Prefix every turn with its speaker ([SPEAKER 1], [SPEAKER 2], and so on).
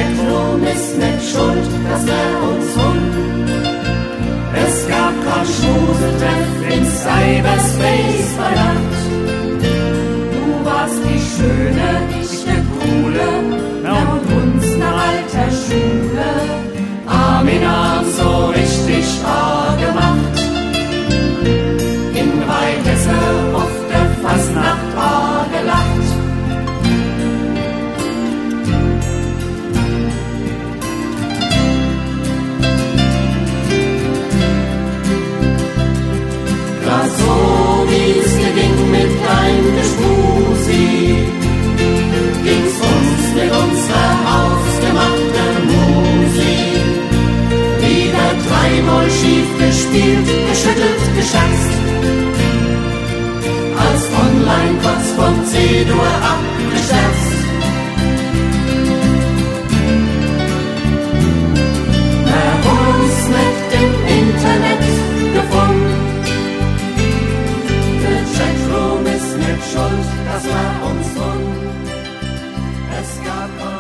[SPEAKER 1] Chatroom ist nicht schuld, dass wir uns hund. Es gab kein Schmusetreff im Cyberspace bei Nacht. Du warst die Schöne, ich der Coole, und uns nach alter Schule. Arm in Arm so richtig wahr gemacht. In Rheinhesse auf der Fasnacht war gelacht. Na so wie's dir ging mit dein Geschmusi, ging's uns mit unserer hausgemachten Musik. Wieder dreimal schief gespielt, geschüttelt, geschätzt, als online kurz vom C-Dur abgescherzt. Wir haben uns mit dem Internet gefunden. Der Chatroom ist nicht schuld, dass wir uns tun. Es gab